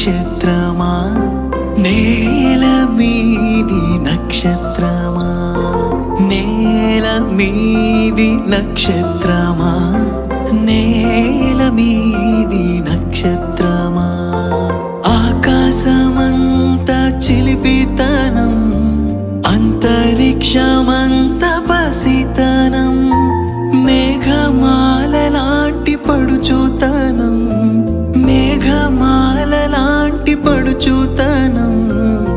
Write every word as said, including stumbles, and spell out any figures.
నక్షత్రమా నేల మీది నక్షత్రమా నేల మీది నక్షత్రమా నేల మీది నక్షత్రమా ఆకాశమంత చిలిపితనం అంతరిక్షమంత పసితనం మేఘమాల లాంటి పడుచుతనం మేఘమాల లాంటి పడుచుతనం